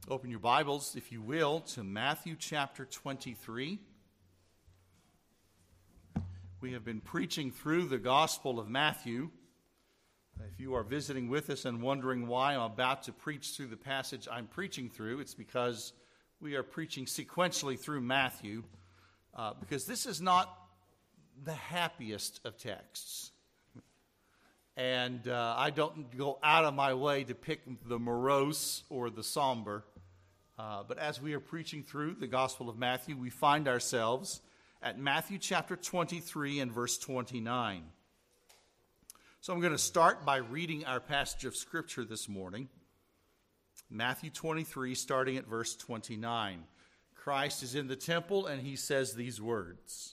Open your Bibles, if you will, to Matthew chapter 23. We have been preaching through the Gospel of Matthew. If you are visiting with us and wondering why I'm about to preach through the passage I'm preaching through, it's because we are preaching sequentially through Matthew, because this is not the happiest of texts. And I don't go out of my way to pick the morose or the somber. But as we are preaching through the Gospel of Matthew, we find ourselves at Matthew chapter 23 and verse 29. So I'm going to start by reading our passage of Scripture this morning. Matthew 23, starting at verse 29. Christ is in the temple, and he says these words.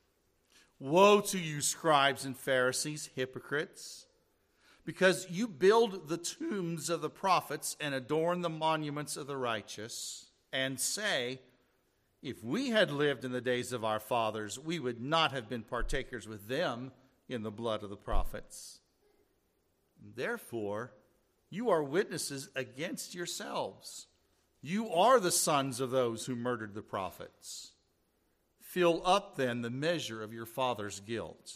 Woe to you, scribes and Pharisees, hypocrites! Because you build the tombs of the prophets and adorn the monuments of the righteous, and say, if we had lived in the days of our fathers, we would not have been partakers with them in the blood of the prophets. Therefore, you are witnesses against yourselves. You are the sons of those who murdered the prophets. Fill up then the measure of your father's guilt.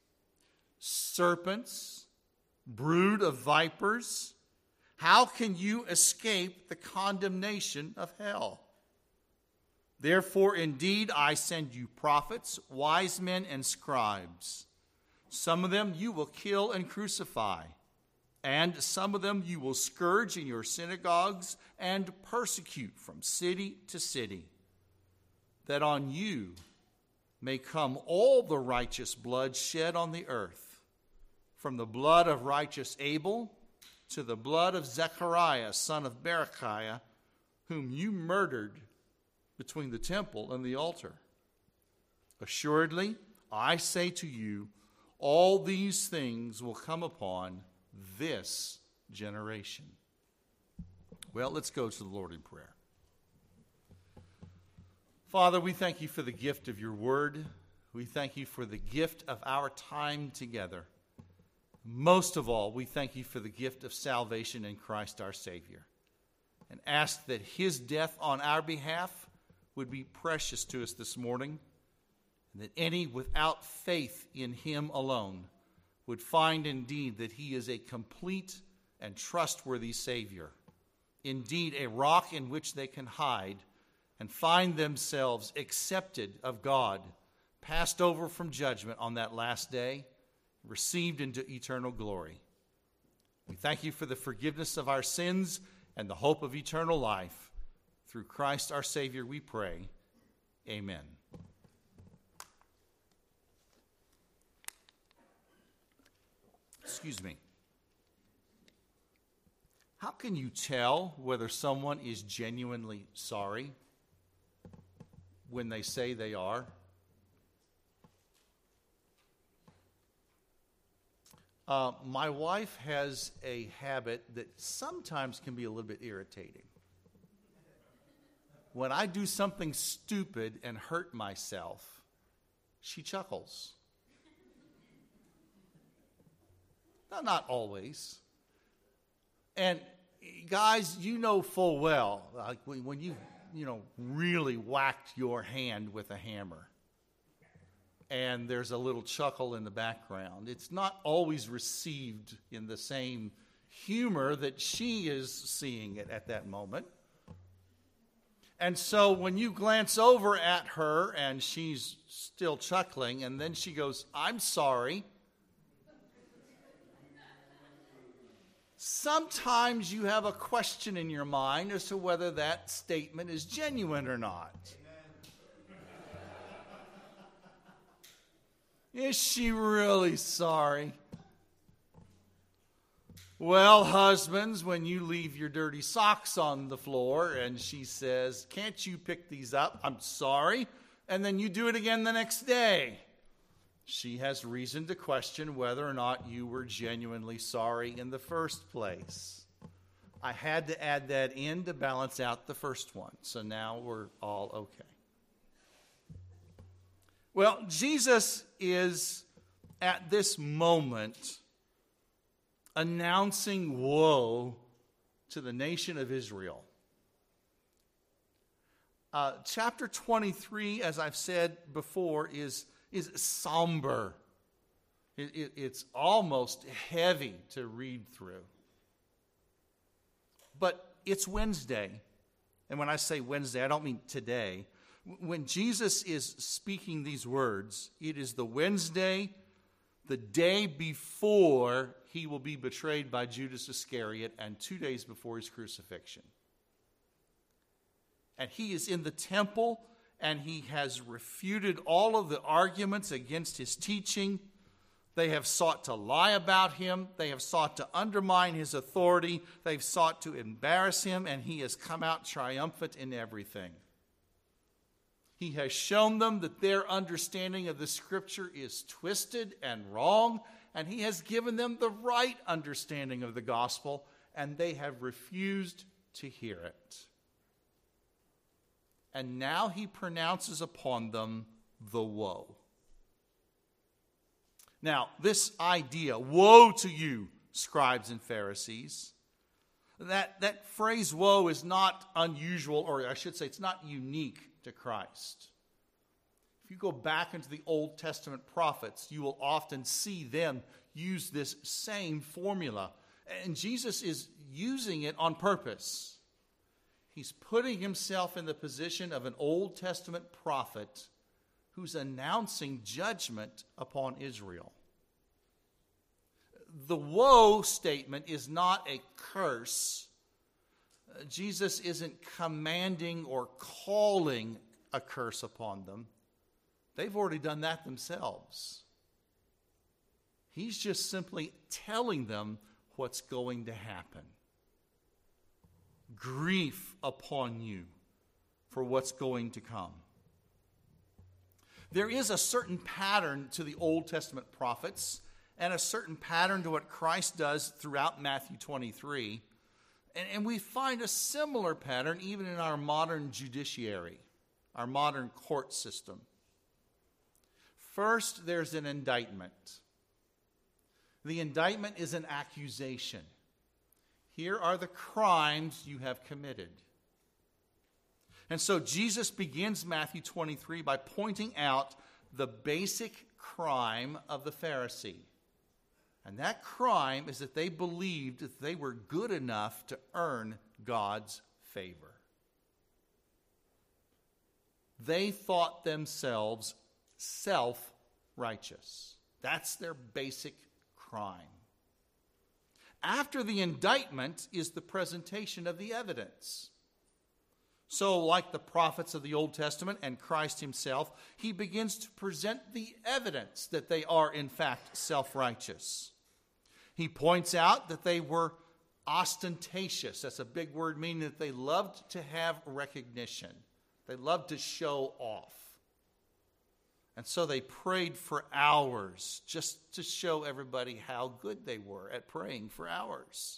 Serpents, brood of vipers, how can you escape the condemnation of hell? Therefore, indeed, I send you prophets, wise men, and scribes. Some of them you will kill and crucify, and some of them you will scourge in your synagogues and persecute from city to city, that on you may come all the righteous blood shed on the earth, from the blood of righteous Abel to the blood of Zechariah, son of Berechiah, whom you murdered between the temple and the altar. Assuredly, I say to you, all these things will come upon this generation. Well, let's go to the Lord in prayer. Father, we thank you for the gift of your word. We thank you for the gift of our time together. Most of all, we thank you for the gift of salvation in Christ our Savior, and ask that his death on our behalf would be precious to us this morning, and that any without faith in him alone would find indeed that he is a complete and trustworthy Savior, indeed a rock in which they can hide and find themselves accepted of God, passed over from judgment on that last day, received into eternal glory. We thank you for the forgiveness of our sins and the hope of eternal life. Through Christ our Savior we pray. Amen. Excuse me. How can you tell whether someone is genuinely sorry when they say they are? My wife has a habit that sometimes can be a little bit irritating. When I do something stupid and hurt myself, she chuckles. Now, not always. And guys, you know full well, like when you really whacked your hand with a hammer, and there's a little chuckle in the background. It's not always received in the same humor that she is seeing it at that moment. And so when you glance over at her and she's still chuckling, and then she goes, I'm sorry. Sometimes you have a question in your mind as to whether that statement is genuine or not. Is she really sorry? Well, husbands, when you leave your dirty socks on the floor and she says, can't you pick these up? I'm sorry. And then you do it again the next day. She has reason to question whether or not you were genuinely sorry in the first place. I had to add that in to balance out the first one. So now we're all okay. Well, Jesus is at this moment announcing woe to the nation of Israel. Chapter 23, as I've said before, is somber. It's almost heavy to read through. But it's Wednesday. And when I say Wednesday, I don't mean today. When Jesus is speaking these words, it is the Wednesday, the day before he will be betrayed by Judas Iscariot, and 2 days before his crucifixion. And he is in the temple, and he has refuted all of the arguments against his teaching. They have sought to lie about him. They have sought to undermine his authority. They've sought to embarrass him, and he has come out triumphant in everything. He has shown them that their understanding of the Scripture is twisted and wrong, and he has given them the right understanding of the gospel, and they have refused to hear it. And now he pronounces upon them the woe. Now, this idea, woe to you, scribes and Pharisees, that phrase woe is not unusual, or I should say it's not unique to Christ. If you go back into the Old Testament prophets, you will often see them use this same formula. And Jesus is using it on purpose. He's putting himself in the position of an Old Testament prophet who's announcing judgment upon Israel. The woe statement is not a curse. Jesus isn't commanding or calling a curse upon them. They've already done that themselves. He's just simply telling them what's going to happen. Grief upon you for what's going to come. There is a certain pattern to the Old Testament prophets and a certain pattern to what Christ does throughout Matthew 23. And we find a similar pattern even in our modern judiciary, our modern court system. First, there's an indictment. The indictment is an accusation. Here are the crimes you have committed. And so Jesus begins Matthew 23 by pointing out the basic crime of the Pharisee. And that crime is that they believed that they were good enough to earn God's favor. They thought themselves self-righteous. That's their basic crime. After the indictment is the presentation of the evidence. So, like the prophets of the Old Testament and Christ himself, he begins to present the evidence that they are in fact self-righteous. He points out that they were ostentatious. That's a big word meaning that they loved to have recognition. They loved to show off. And so they prayed for hours just to show everybody how good they were at praying for hours,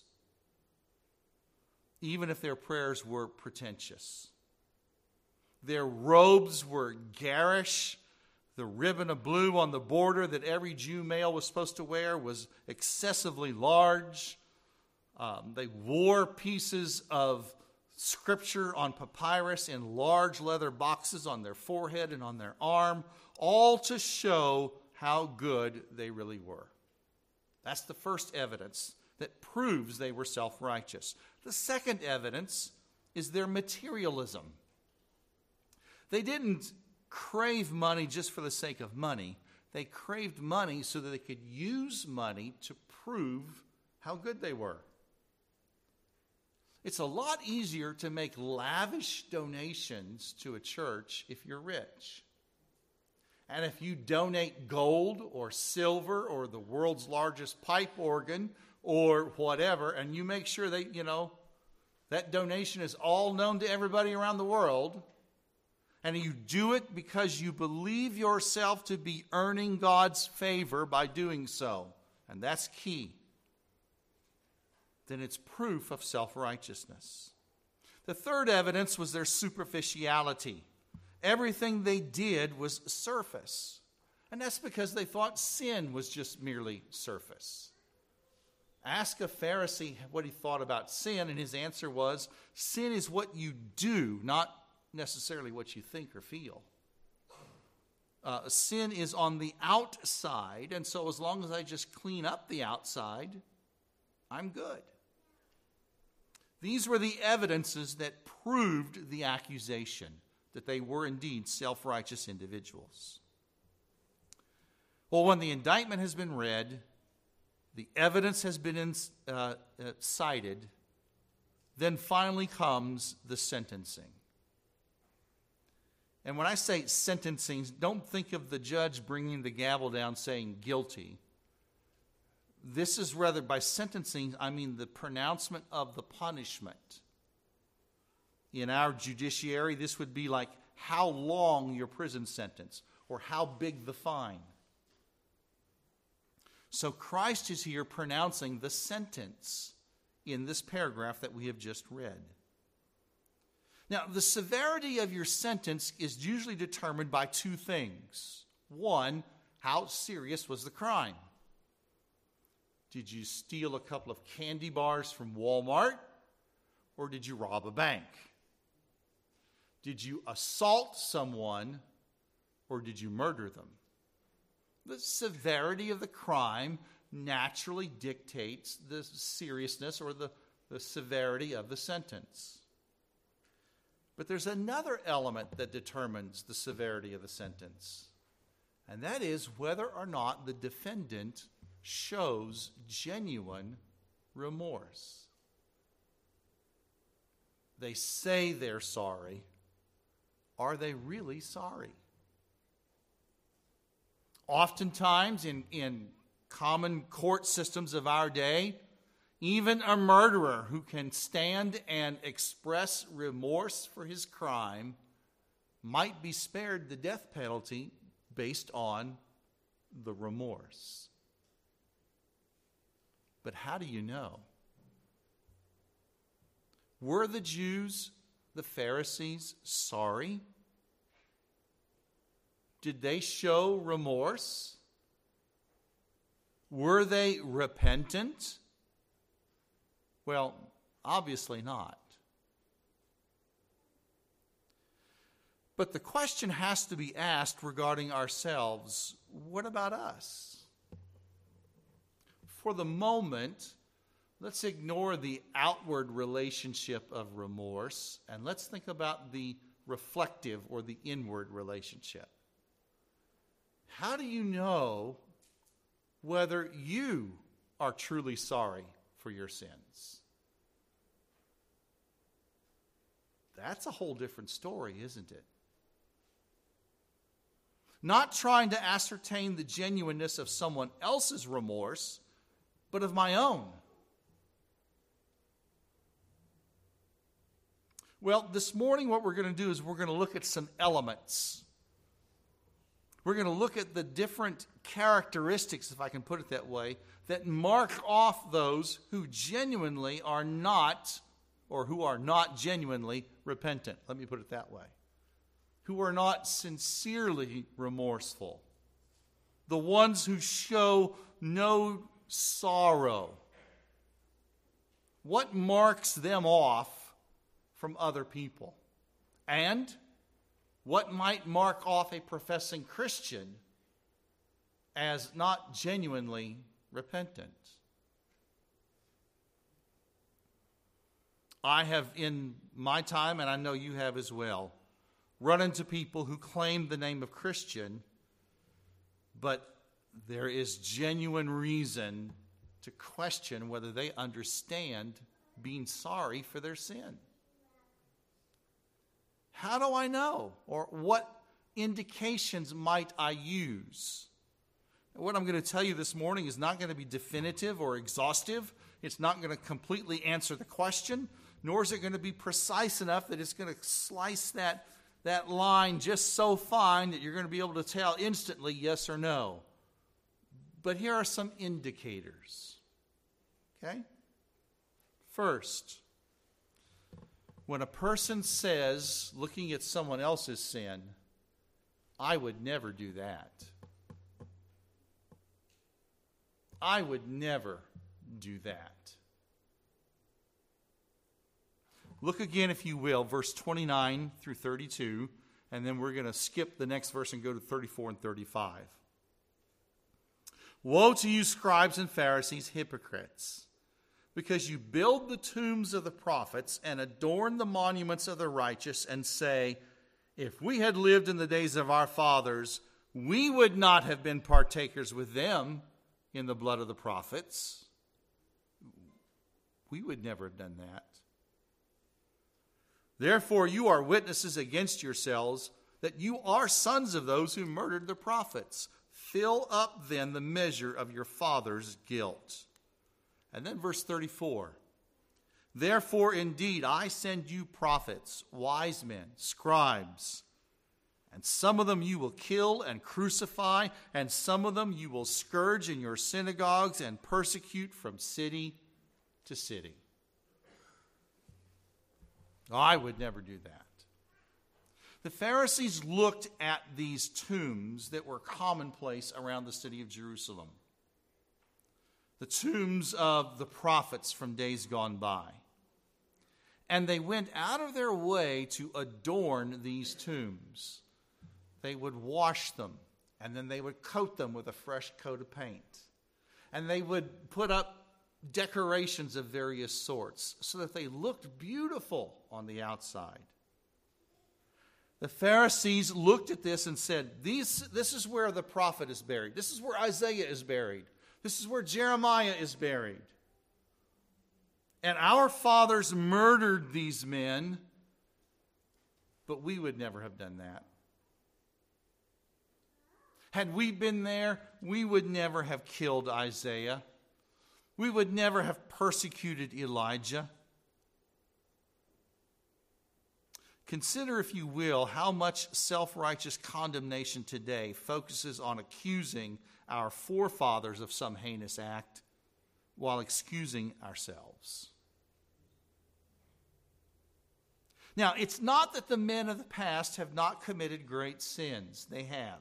even if their prayers were pretentious. Their robes were garish. The ribbon of blue on the border that every Jew male was supposed to wear was excessively large. They wore pieces of scripture on papyrus in large leather boxes on their forehead and on their arm, all to show how good they really were. That's the first evidence that proves they were self-righteous. The second evidence is their materialism. They didn't crave money just for the sake of money. They craved money so that they could use money to prove how good they were. It's a lot easier to make lavish donations to a church if you're rich. And if you donate gold or silver or the world's largest pipe organ or whatever, and you make sure that, that donation is all known to everybody around the world, and you do it because you believe yourself to be earning God's favor by doing so, and that's key, then it's proof of self-righteousness. The third evidence was their superficiality. Everything they did was surface. And that's because they thought sin was just merely surface. Ask a Pharisee what he thought about sin, and his answer was, sin is what you do, not necessarily what you think or feel. Sin is on the outside, and so as long as I just clean up the outside, I'm good. These were the evidences that proved the accusation that they were indeed self-righteous individuals. Well, when the indictment has been read, the evidence has been cited, then finally comes the sentencing. And when I say sentencing, don't think of the judge bringing the gavel down saying guilty. This is rather, by sentencing, I mean the pronouncement of the punishment. In our judiciary, this would be like how long your prison sentence or how big the fine. So Christ is here pronouncing the sentence in this paragraph that we have just read. Now, the severity of your sentence is usually determined by two things. One, how serious was the crime? Did you steal a couple of candy bars from Walmart, or did you rob a bank? Did you assault someone, or did you murder them? The severity of the crime naturally dictates the seriousness or the severity of the sentence. But there's another element that determines the severity of the sentence, and that is whether or not the defendant shows genuine remorse. They say they're sorry. Are they really sorry? Oftentimes in common court systems of our day, even a murderer who can stand and express remorse for his crime might be spared the death penalty based on the remorse. But how do you know? Were the Jews, the Pharisees, sorry? Did they show remorse? Were they repentant? Well, obviously not. But the question has to be asked regarding ourselves, what about us? For the moment, let's ignore the outward relationship of remorse, and let's think about the reflective or the inward relationship. How do you know whether you are truly sorry for your sins? That's a whole different story, isn't it? Not trying to ascertain the genuineness of someone else's remorse, but of my own. Well, this morning what we're going to do is we're going to look at some elements. We're going to look at the different characteristics, if I can put it that way, that mark off those who genuinely are not, or who are not genuinely repentant. Let me put it that way. Who are not sincerely remorseful. The ones who show no sorrow. What marks them off from other people? And what might mark off a professing Christian as not genuinely repentant? I have, in my time, and I know you have as well, run into people who claim the name of Christian, but there is genuine reason to question whether they understand being sorry for their sin. How do I know? Or what indications might I use? What I'm going to tell you this morning is not going to be definitive or exhaustive. It's not going to completely answer the question, nor is it going to be precise enough that it's going to slice that line just so fine that you're going to be able to tell instantly yes or no. But here are some indicators. Okay? First, when a person says, looking at someone else's sin, I would never do that. I would never do that. Look again, if you will, verse 29 through 32, and then we're going to skip the next verse and go to 34 and 35. Woe to you, scribes and Pharisees, hypocrites, because you build the tombs of the prophets and adorn the monuments of the righteous and say, if we had lived in the days of our fathers, we would not have been partakers with them in the blood of the prophets. We would never have done that. Therefore, you are witnesses against yourselves that you are sons of those who murdered the prophets. Fill up then the measure of your father's guilt. And then verse 34. Therefore, indeed, I send you prophets, wise men, scribes, and some of them you will kill and crucify, and some of them you will scourge in your synagogues and persecute from city to city. I would never do that. The Pharisees looked at these tombs that were commonplace around the city of Jerusalem. The tombs of the prophets from days gone by. And they went out of their way to adorn these tombs. They would wash them, and then they would coat them with a fresh coat of paint. And they would put up decorations of various sorts so that they looked beautiful on the outside. The Pharisees looked at this and said, this is where the prophet is buried. This is where Isaiah is buried. This is where Jeremiah is buried. And our fathers murdered these men, but we would never have done that. Had we been there, we would never have killed Isaiah. We would never have persecuted Elijah. Consider, if you will, how much self-righteous condemnation today focuses on accusing our forefathers of some heinous act while excusing ourselves. Now, it's not that the men of the past have not committed great sins. They have.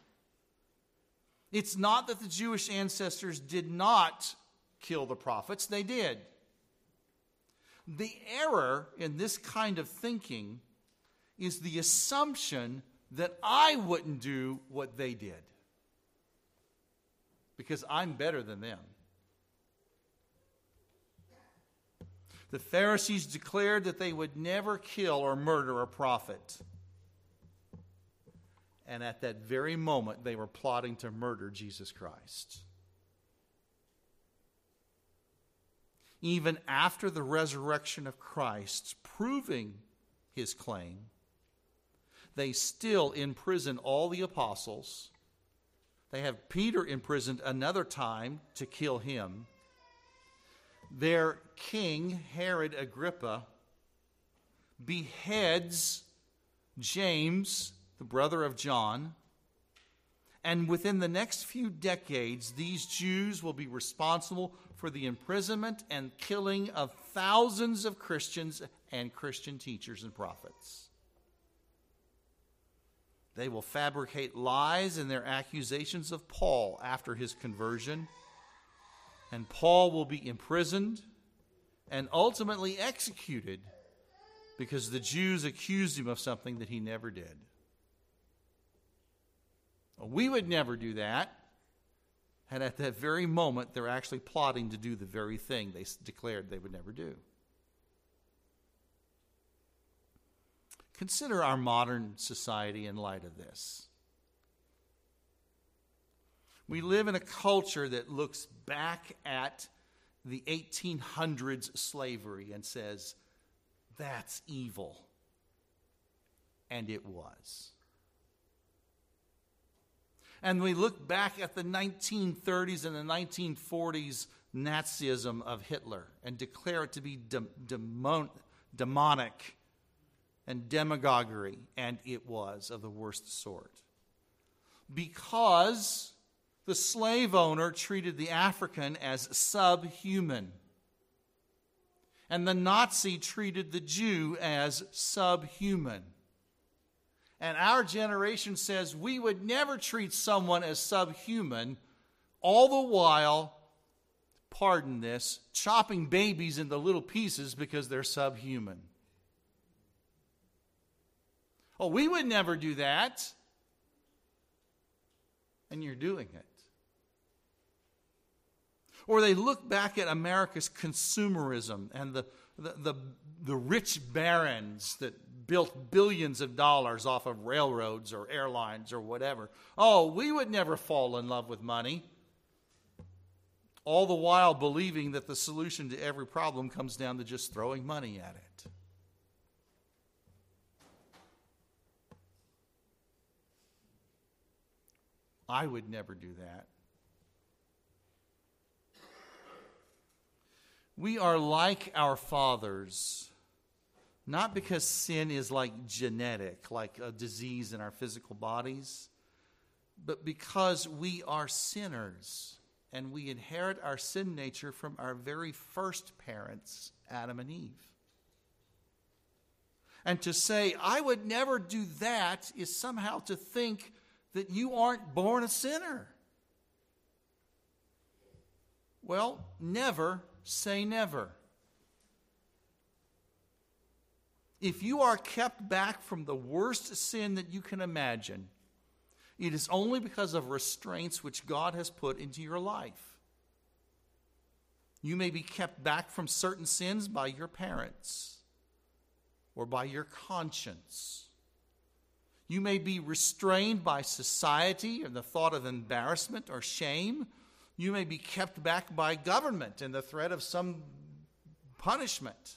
It's not that the Jewish ancestors did not kill the prophets. They did. The error in this kind of thinking is the assumption that I wouldn't do what they did because I'm better than them. The Pharisees declared that they would never kill or murder a prophet. And at that very moment, they were plotting to murder Jesus Christ. Even after the resurrection of Christ, proving his claim, they still imprison all the apostles. They have Peter imprisoned another time to kill him. Their king, Herod Agrippa, beheads James, the brother of John. And within the next few decades, these Jews will be responsible for the imprisonment and killing of thousands of Christians and Christian teachers and prophets. They will fabricate lies in their accusations of Paul after his conversion. And Paul will be imprisoned and ultimately executed because the Jews accused him of something that he never did. We would never do that. And at that very moment, they're actually plotting to do the very thing they declared they would never do. Consider our modern society in light of this. We live in a culture that looks back at the 1800s slavery and says, that's evil. And it was. And we look back at the 1930s and the 1940s Nazism of Hitler and declare it to be demonic and demagoguery, and it was of the worst sort. Because the slave owner treated the African as subhuman, and the Nazi treated the Jew as subhuman. And our generation says we would never treat someone as subhuman, all the while, pardon this, chopping babies into little pieces because they're subhuman. Oh, we would never do that. And you're doing it. Or they look back at America's consumerism and the rich barons that built billions of dollars off of railroads or airlines or whatever. Oh, we would never fall in love with money. All the while believing that the solution to every problem comes down to just throwing money at it. I would never do that. We are like our fathers, not because sin is like genetic, like a disease in our physical bodies, but because we are sinners and we inherit our sin nature from our very first parents, Adam and Eve. And to say, I would never do that, is somehow to think that you aren't born a sinner. Well, never say never. If you are kept back from the worst sin that you can imagine, it is only because of restraints which God has put into your life. You may be kept back from certain sins by your parents or by your conscience. You may be restrained by society and the thought of embarrassment or shame. You may be kept back by government and the threat of some punishment.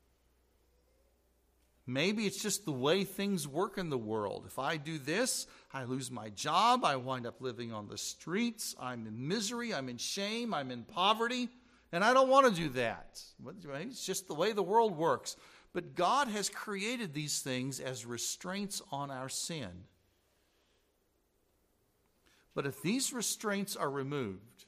Maybe it's just the way things work in the world. If I do this, I lose my job, I wind up living on the streets, I'm in misery, I'm in shame, I'm in poverty, and I don't want to do that. It's just the way the world works. But God has created these things as restraints on our sin. But if these restraints are removed,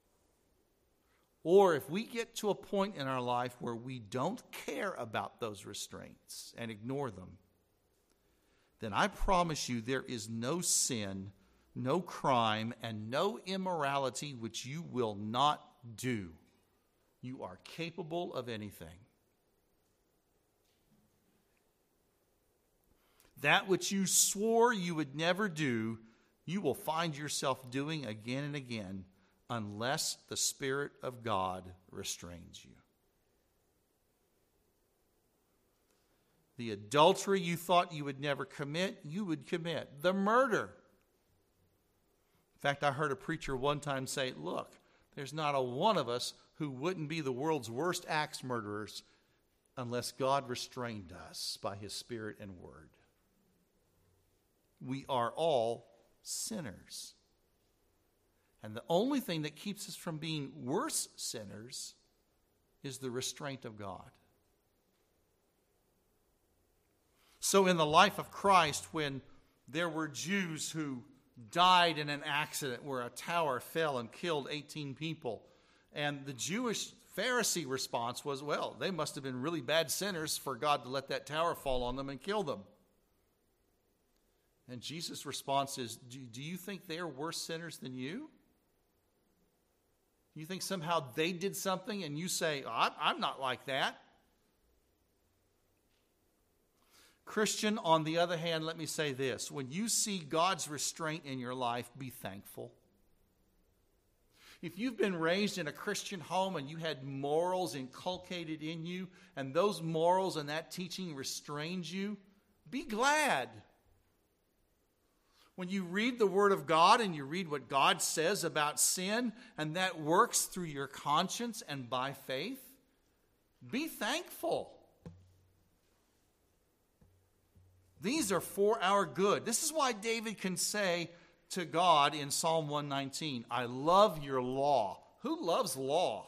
or if we get to a point in our life where we don't care about those restraints and ignore them, then I promise you there is no sin, no crime, and no immorality which you will not do. You are capable of anything. That which you swore you would never do, you will find yourself doing again and again, unless the Spirit of God restrains you. The adultery you thought you would never commit, you would commit. The murder. In fact, I heard a preacher one time say, look, there's not a one of us who wouldn't be the world's worst axe murderers unless God restrained us by His Spirit and Word. We are all sinners. And the only thing that keeps us from being worse sinners is the restraint of God. So in the life of Christ, when there were Jews who died in an accident where a tower fell and killed 18 people, and the Jewish Pharisee response was, well, they must have been really bad sinners for God to let that tower fall on them and kill them. And Jesus' response is, do you think they are worse sinners than you? You think somehow they did something and you say, I'm not like that? Christian, on the other hand, let me say this. When you see God's restraint in your life, be thankful. If you've been raised in a Christian home and you had morals inculcated in you, and those morals and that teaching restrained you, be glad. When you read the Word of God and you read what God says about sin, and that works through your conscience and by faith, be thankful. These are for our good. This is why David can say to God in Psalm 119, I love your law. Who loves law?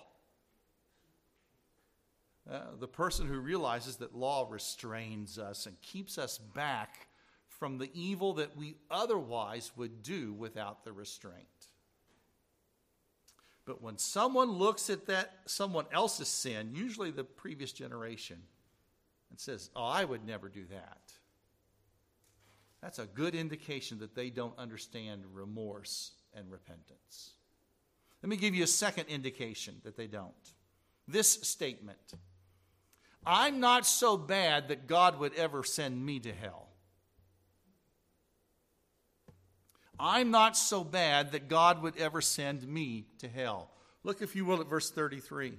The person who realizes that law restrains us and keeps us back from the evil that we otherwise would do without the restraint. But when someone looks at that someone else's sin, usually the previous generation, and says, oh, I would never do that, that's a good indication that they don't understand remorse and repentance. Let me give you a second indication that they don't. This statement, I'm not so bad that God would ever send me to hell. I'm not so bad that God would ever send me to hell. Look, if you will, at verse 33.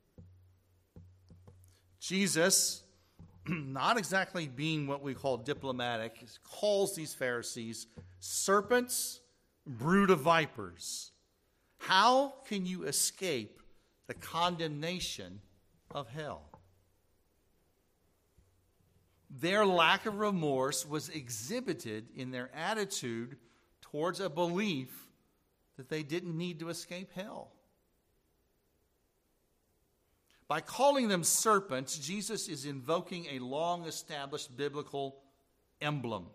Jesus, not exactly being what we call diplomatic, calls these Pharisees serpents, brood of vipers. How can you escape the condemnation of hell? Their lack of remorse was exhibited in their attitude towards a belief that they didn't need to escape hell. By calling them serpents, Jesus is invoking a long-established biblical emblem.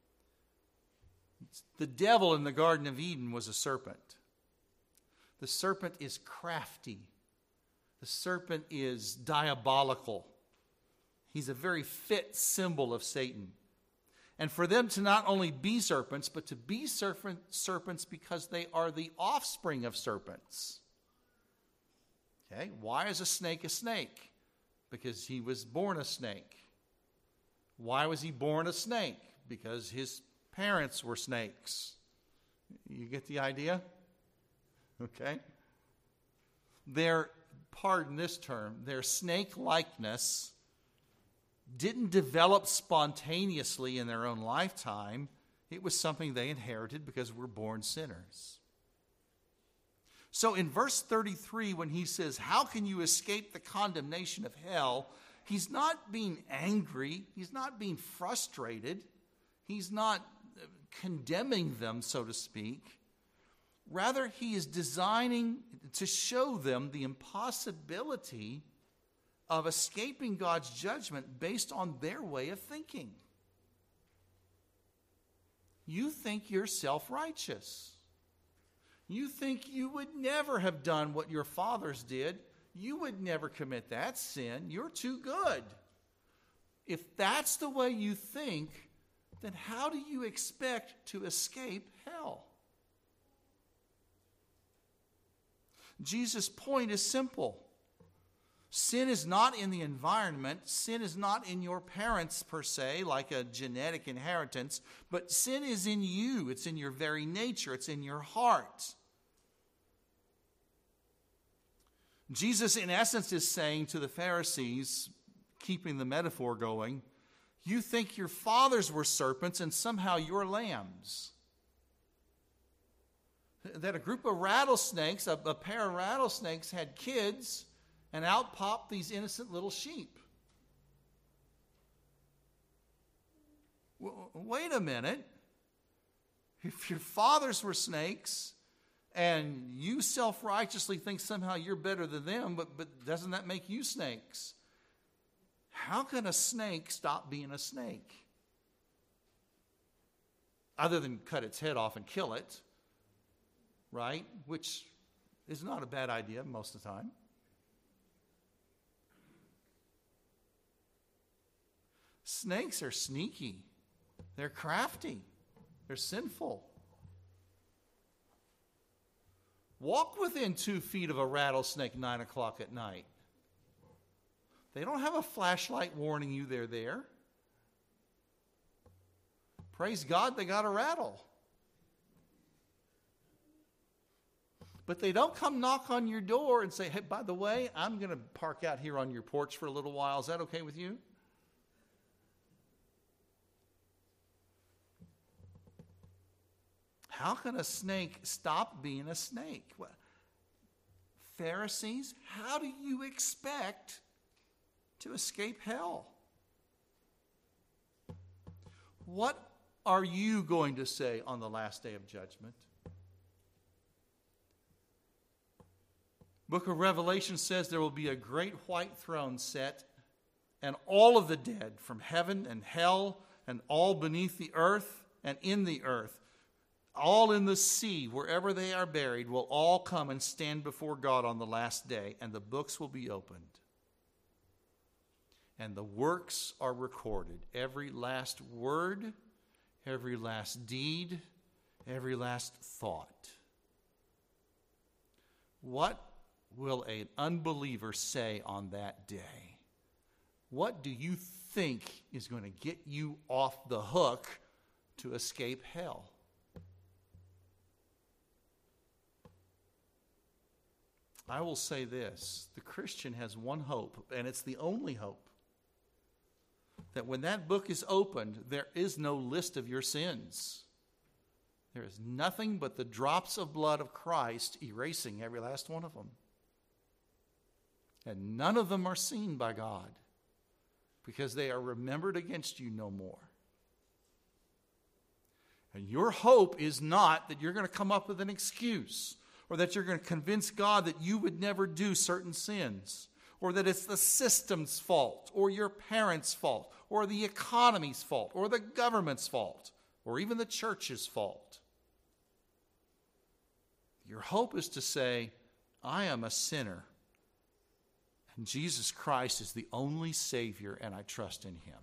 The devil in the Garden of Eden was a serpent. The serpent is crafty. The serpent is diabolical. He's a very fit symbol of Satan. And for them to not only be serpents, but to be serpents because they are the offspring of serpents. Okay, why is a snake a snake? Because he was born a snake. Why was he born a snake? Because his parents were snakes. You get the idea? Okay. Pardon this term, their snake-likeness didn't develop spontaneously in their own lifetime. It was something they inherited because we're born sinners. So in verse 33, when he says, how can you escape the condemnation of hell? He's not being angry. He's not being frustrated. He's not condemning them, so to speak. Rather, he is designing to show them the impossibility of escaping God's judgment based on their way of thinking. You think you're self-righteous. You think you would never have done what your fathers did. You would never commit that sin. You're too good. If that's the way you think, then how do you expect to escape hell? Jesus' point is simple. Sin is not in the environment. Sin is not in your parents per se, like a genetic inheritance. But sin is in you. It's in your very nature. It's in your heart. Jesus, in essence, is saying to the Pharisees, keeping the metaphor going, you think your fathers were serpents and somehow you're lambs. That a group of rattlesnakes, a pair of rattlesnakes had kids, and out popped these innocent little sheep. Wait a minute. If your fathers were snakes, and you self-righteously think somehow you're better than them, but doesn't that make you snakes? How can a snake stop being a snake? Other than cut its head off and kill it, right? Which is not a bad idea most of the time. Snakes are sneaky. They're crafty. They're sinful. Walk within 2 feet of a rattlesnake 9 o'clock at night. They don't have a flashlight warning you they're there. Praise God, they got a rattle. But they don't come knock on your door and say, hey, by the way, I'm going to park out here on your porch for a little while. Is that okay with you? How can a snake stop being a snake? Well, Pharisees, how do you expect to escape hell? What are you going to say on the last day of judgment? Book of Revelation says there will be a great white throne set, and all of the dead from heaven and hell and all beneath the earth and in the earth, all in the sea, wherever they are buried, will all come and stand before God on the last day, and the books will be opened. And the works are recorded. Every last word, every last deed, every last thought. What will an unbeliever say on that day? What do you think is going to get you off the hook to escape hell? I will say this, the Christian has one hope, and it's the only hope. That when that book is opened, there is no list of your sins. There is nothing but the drops of blood of Christ erasing every last one of them. And none of them are seen by God because they are remembered against you no more. And your hope is not that you're going to come up with an excuse or that you're going to convince God that you would never do certain sins, or that it's the system's fault, or your parents' fault, or the economy's fault, or the government's fault, or even the church's fault. Your hope is to say, I am a sinner, and Jesus Christ is the only Savior, and I trust in Him.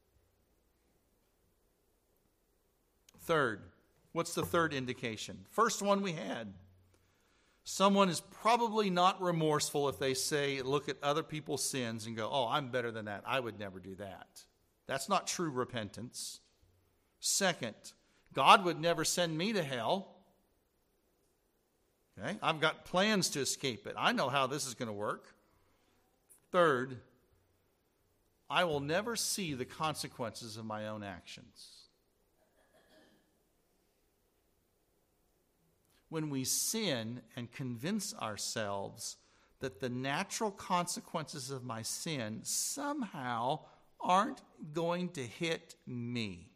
Third, what's the third indication? First one we had. Someone is probably not remorseful if they say, look at other people's sins and go, oh, I'm better than that. I would never do that. That's not true repentance. Second, God would never send me to hell. Okay? I've got plans to escape it. I know how this is going to work. Third, I will never see the consequences of my own actions. When we sin and convince ourselves that the natural consequences of my sin somehow aren't going to hit me.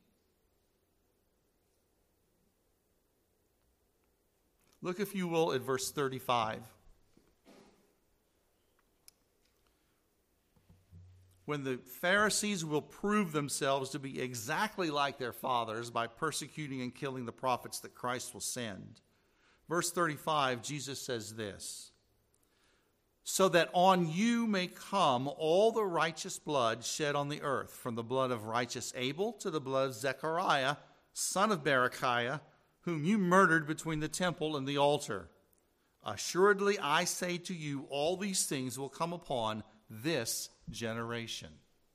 Look, if you will, at verse 35. When the Pharisees will prove themselves to be exactly like their fathers by persecuting and killing the prophets that Christ will send. Verse 35, Jesus says this, so that on you may come all the righteous blood shed on the earth, from the blood of righteous Abel to the blood of Zechariah, son of Berechiah, whom you murdered between the temple and the altar. Assuredly, I say to you, all these things will come upon this generation.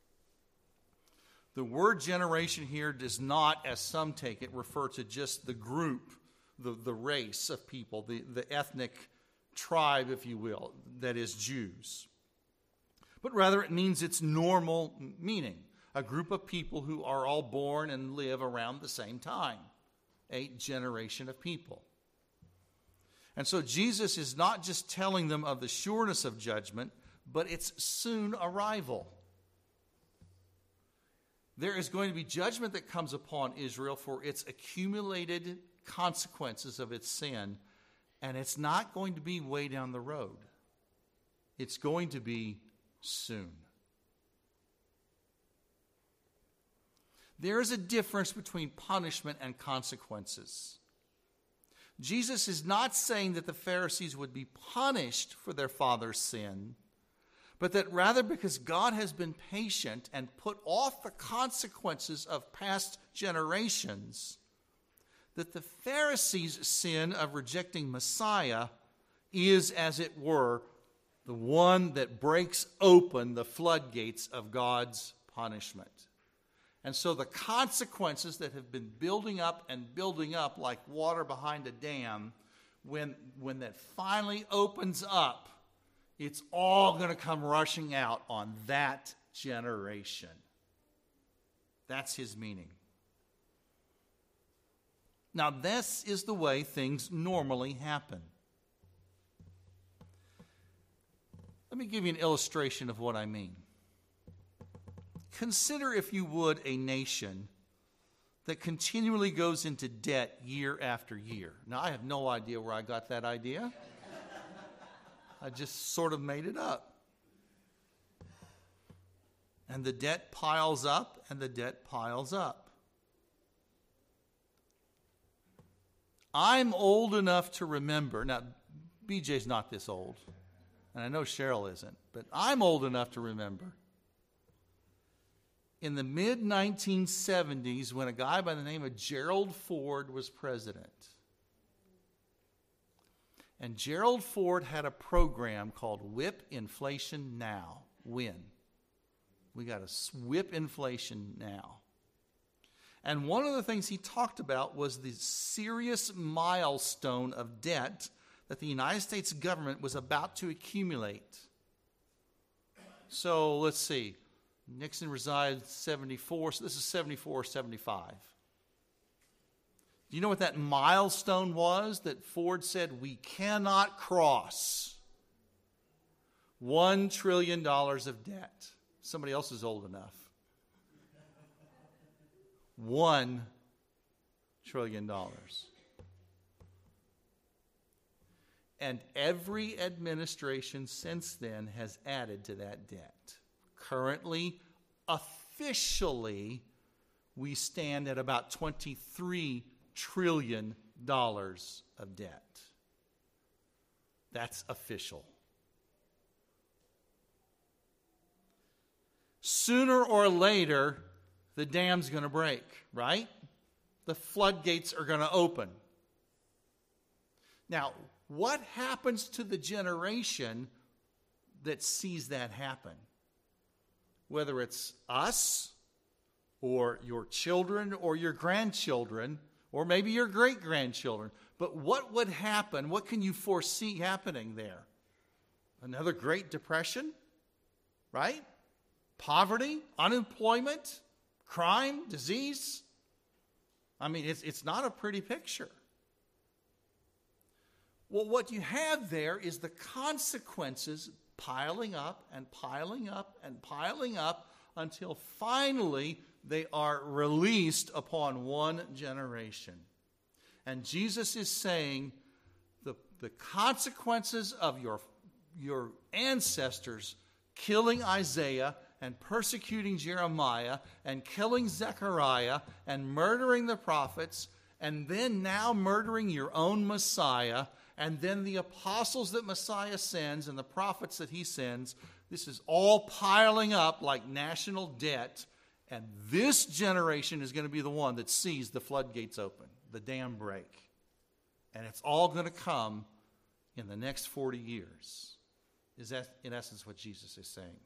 The word generation here does not, as some take it, refer to just the group, the race of people, the ethnic tribe, if you will, that is Jews. But rather it means its normal meaning, a group of people who are all born and live around the same time, a generation of people. And so Jesus is not just telling them of the sureness of judgment, but its soon arrival. There is going to be judgment that comes upon Israel for its accumulated consequences of its sin, and it's not going to be way down the road. It's going to be soon. There is a difference between punishment and consequences. Jesus is not saying that the Pharisees would be punished for their father's sin, but that rather, because God has been patient and put off the consequences of past generations, that the Pharisees' sin of rejecting Messiah is, as it were, the one that breaks open the floodgates of God's punishment. And so the consequences that have been building up like water behind a dam, when that finally opens up, it's all going to come rushing out on that generation. That's his meaning. Now, this is the way things normally happen. Let me give you an illustration of what I mean. Consider, if you would, a nation that continually goes into debt year after year. Now, I have no idea where I got that idea. I just sort of made it up. And the debt piles up, and the debt piles up. I'm old enough to remember, now BJ's not this old, and I know Cheryl isn't, but I'm old enough to remember in the mid-1970s when a guy by the name of Gerald Ford was president. And Gerald Ford had a program called Whip Inflation Now. Win. We got to whip inflation now. And one of the things he talked about was the serious milestone of debt that the United States government was about to accumulate. So let's see. Nixon resigned 74, so this is 74 or 75. Do you know what that milestone was that Ford said we cannot cross? $1 trillion of debt. Somebody else is old enough. $1 trillion. And every administration since then has added to that debt. Currently, officially, we stand at about $23 trillion of debt. That's official. Sooner or later, the dam's going to break, right? The floodgates are going to open. Now, what happens to the generation that sees that happen? Whether it's us, or your children, or your grandchildren, or maybe your great-grandchildren. But what would happen? What can you foresee happening there? Another Great Depression, right? Poverty, unemployment, crime, disease. I mean, it's not a pretty picture. Well, what you have there is the consequences piling up and piling up and piling up until finally they are released upon one generation. And Jesus is saying the consequences of your ancestors killing Isaiah and persecuting Jeremiah and killing Zechariah and murdering the prophets and then now murdering your own Messiah and then the apostles that Messiah sends and the prophets that he sends, this is all piling up like national debt. And this generation is going to be the one that sees the floodgates open, the dam break. And it's all going to come in the next 40 years. Is that, in essence, what Jesus is saying?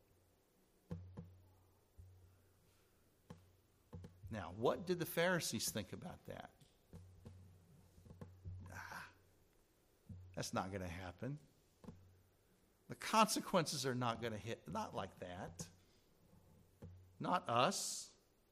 Now, what did the Pharisees think about that? That's not going to happen. The consequences are not going to hit, not like that. Not us.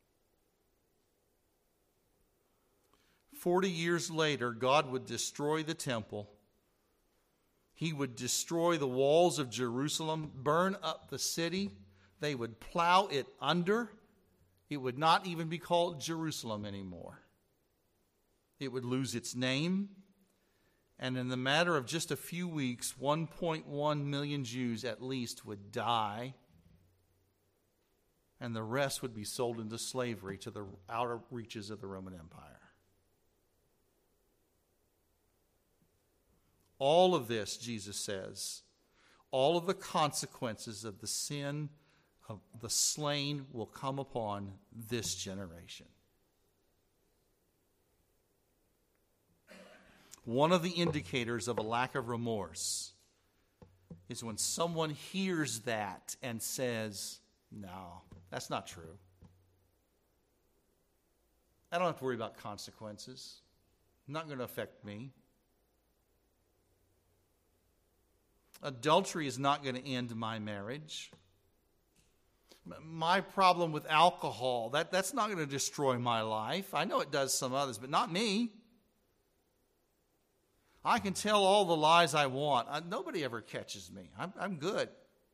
40 years later, God would destroy the temple. He would destroy the walls of Jerusalem, burn up the city. They would plow it under. It would not even be called Jerusalem anymore. It would lose its name. And in the matter of just a few weeks, 1.1 million Jews at least would die. And the rest would be sold into slavery to the outer reaches of the Roman Empire. All of this, Jesus says, all of the consequences of the sin of the slain will come upon this generation. One of the indicators of a lack of remorse is when someone hears that and says, no, that's not true. I don't have to worry about consequences. Not going to affect me. Adultery is not going to end my marriage. My problem with alcohol, that's not going to destroy my life. I know it does some others, but not me. I can tell all the lies I want. Nobody ever catches me. I'm good.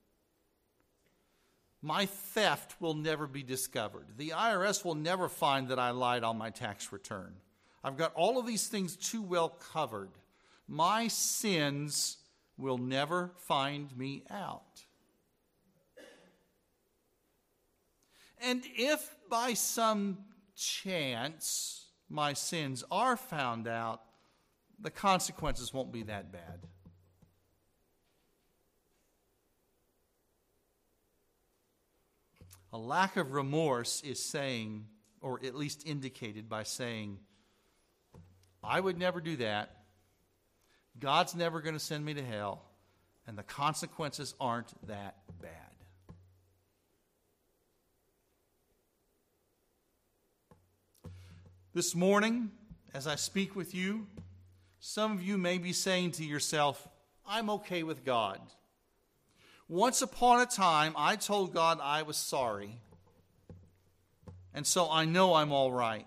My theft will never be discovered. The IRS will never find that I lied on my tax return. I've got all of these things too well covered. My sins will never find me out. And if by some chance my sins are found out, the consequences won't be that bad. A lack of remorse is saying, or at least indicated by saying, I would never do that. God's never going to send me to hell, and the consequences aren't that bad. This morning, as I speak with you, Some of you may be saying to yourself, I'm okay with God. Once upon a time, I told God I was sorry, and so I know I'm all right.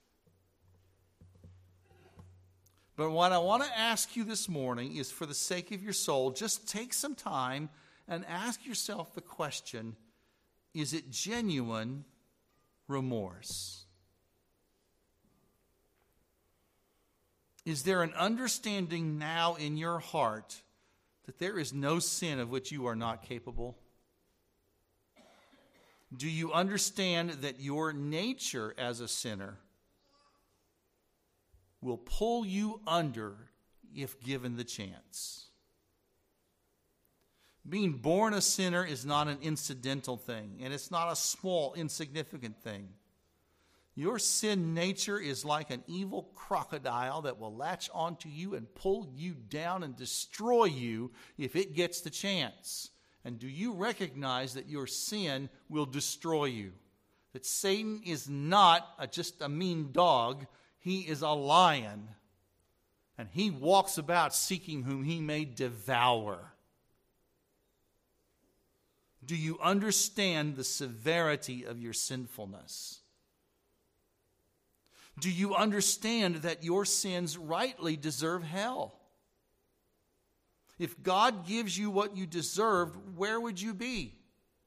But what I want to ask you this morning is, for the sake of your soul, just take some time and ask yourself the question, is it genuine remorse? Is there an understanding now in your heart that there is no sin of which you are not capable? Do you understand that your nature as a sinner will pull you under if given the chance? Being born a sinner is not an incidental thing, and it's not a small, insignificant thing. Your sin nature is like an evil crocodile that will latch onto you and pull you down and destroy you if it gets the chance. And do you recognize that your sin will destroy you? That Satan is not just a mean dog, he is a lion. And he walks about seeking whom he may devour. Do you understand the severity of your sinfulness? Do you understand that your sins rightly deserve hell? If God gives you what you deserved, where would you be?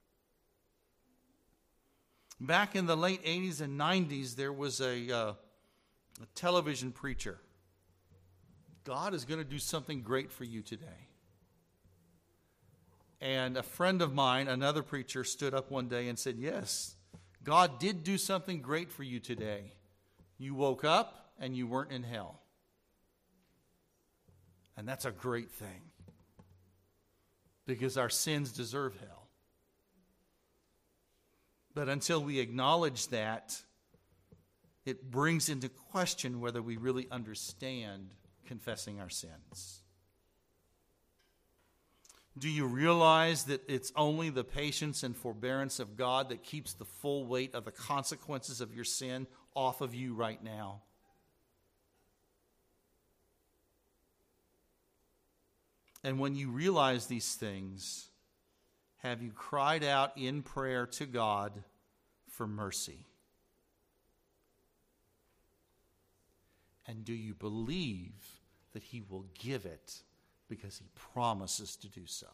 Back in the late 80s and 90s, there was a television preacher. God is going to do something great for you today. And a friend of mine, another preacher, stood up one day and said, yes, God did do something great for you today. You woke up and you weren't in hell. And that's a great thing, because our sins deserve hell. But until we acknowledge that, it brings into question whether we really understand confessing our sins. Do you realize that it's only the patience and forbearance of God that keeps the full weight of the consequences of your sin off of you right now? And when you realize these things, have you cried out in prayer to God for mercy? And do you believe that he will give it because he promises to do so?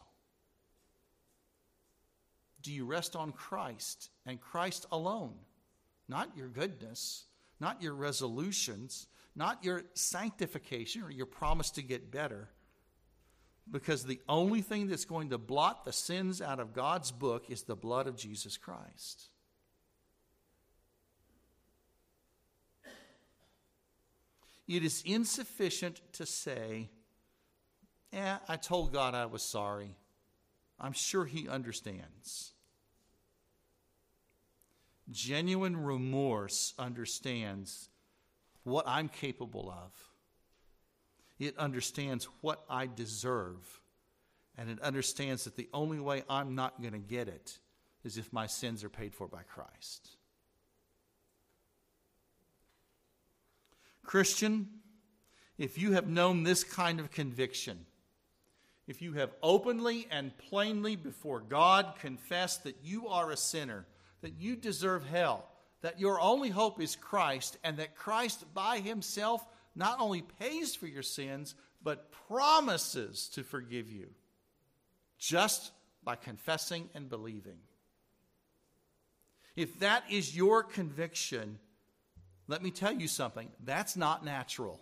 Do you rest on Christ and Christ alone? Not your goodness, not your resolutions, not your sanctification or your promise to get better. Because the only thing that's going to blot the sins out of God's book is the blood of Jesus Christ. It is insufficient to say, I told God I was sorry. I'm sure he understands. Genuine remorse understands what I'm capable of. It understands what I deserve. And it understands that the only way I'm not going to get it is if my sins are paid for by Christ. Christian, if you have known this kind of conviction, if you have openly and plainly before God confessed that you are a sinner, that you deserve hell, that your only hope is Christ, and that Christ by himself not only pays for your sins, but promises to forgive you just by confessing and believing. If that is your conviction, let me tell you something, that's not natural.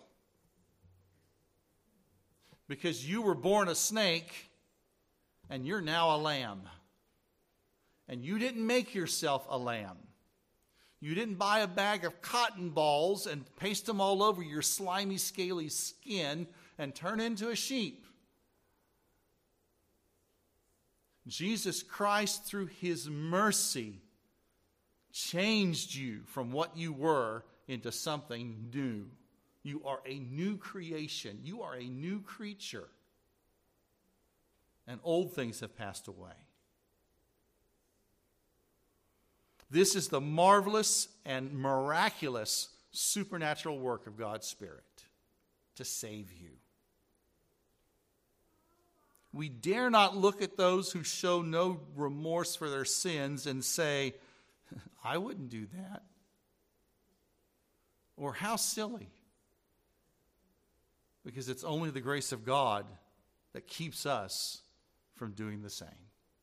Because you were born a snake and you're now a lamb. And you didn't make yourself a lamb. You didn't buy a bag of cotton balls and paste them all over your slimy, scaly skin and turn into a sheep. Jesus Christ, through his mercy, changed you from what you were into something new. You are a new creation. You are a new creature. And old things have passed away. This is the marvelous and miraculous supernatural work of God's Spirit. to save you. We dare not look at those who show no remorse for their sins and say, I wouldn't do that. Or how silly. Because it's only the grace of God that keeps us from doing the same.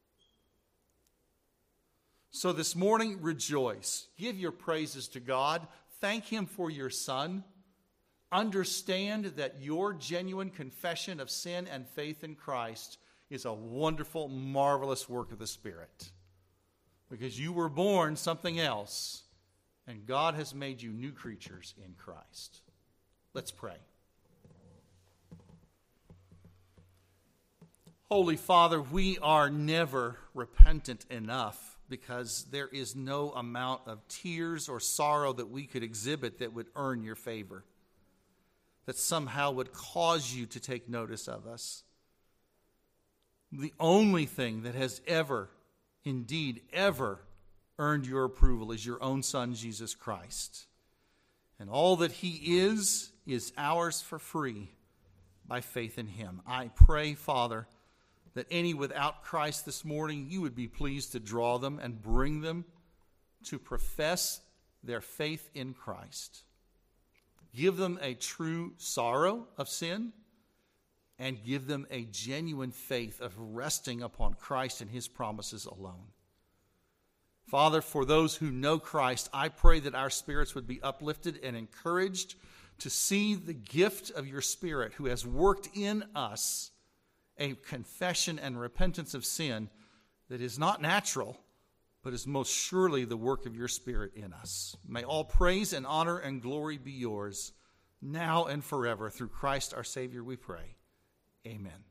So this morning, rejoice. Give your praises to God. Thank Him for your Son. Understand that your genuine confession of sin and faith in Christ is a wonderful, marvelous work of the Spirit. Because you were born something else, and God has made you new creatures in Christ. Let's pray. Holy Father, we are never repentant enough, because there is no amount of tears or sorrow that we could exhibit that would earn your favor, that somehow would cause you to take notice of us. The only thing that has ever, indeed ever, earned your approval is your own Son, Jesus Christ. And all that He is ours for free by faith in Him. I pray, Father, that any without Christ this morning, you would be pleased to draw them and bring them to profess their faith in Christ. Give them a true sorrow of sin, and give them a genuine faith of resting upon Christ and His promises alone. Father, for those who know Christ, I pray that our spirits would be uplifted and encouraged to see the gift of your Spirit, who has worked in us a confession and repentance of sin that is not natural, but is most surely the work of your Spirit in us. May all praise and honor and glory be yours, now and forever. Through Christ our Savior we pray. Amen.